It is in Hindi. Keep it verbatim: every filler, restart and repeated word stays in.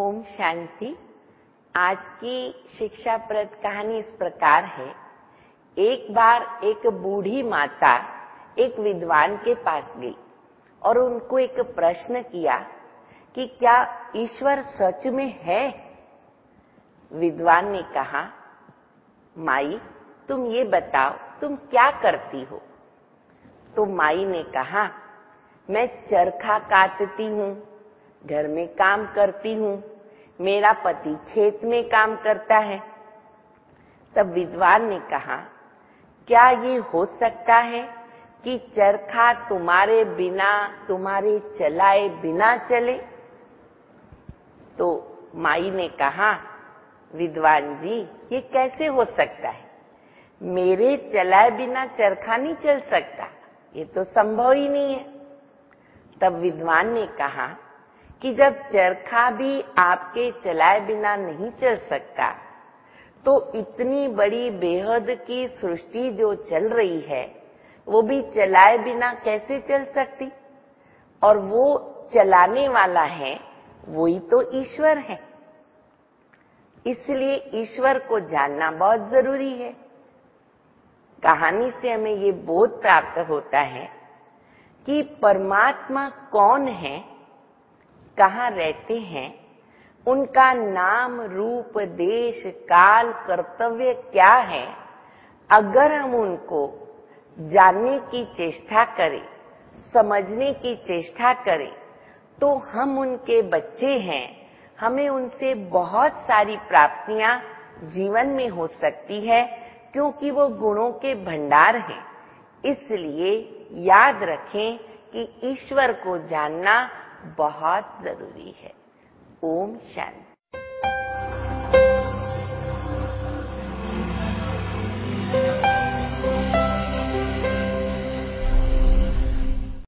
ओम शांति। आज की शिक्षाप्रद कहानी इस प्रकार है। एक बार एक बूढ़ी माता एक विद्वान के पास गई और उनको एक प्रश्न किया कि क्या ईश्वर सच में है। विद्वान ने कहा, माई तुम ये बताओ तुम क्या करती हो। तो माई ने कहा, मैं चरखा काटती हूँ, घर में काम करती हूँ, मेरा पति खेत में काम करता है। तब विद्वान ने कहा, क्या ये हो सकता है कि चरखा तुम्हारे बिना, तुम्हारे चलाए बिना चले। तो माई ने कहा, विद्वान जी ये कैसे हो सकता है, मेरे चलाए बिना चरखा नहीं चल सकता, ये तो संभव ही नहीं है। तब विद्वान ने कहा कि जब चरखा भी आपके चलाए बिना नहीं चल सकता, तो इतनी बड़ी बेहद की सृष्टि जो चल रही है वो भी चलाए बिना कैसे चल सकती। और वो चलाने वाला है वही तो ईश्वर है। इसलिए ईश्वर को जानना बहुत जरूरी है। कहानी से हमें ये बोध प्राप्त होता है कि परमात्मा कौन है, कहाँ रहते हैं, उनका नाम रूप देश काल कर्तव्य क्या है। अगर हम उनको जानने की चेष्टा करें, समझने की चेष्टा करें, तो हम उनके बच्चे हैं। हमें उनसे बहुत सारी प्राप्तियां जीवन में हो सकती है, क्योंकि वो गुणों के भंडार हैं। इसलिए याद रखें कि ईश्वर को जानना बहुत जरूरी है। ओम शांति।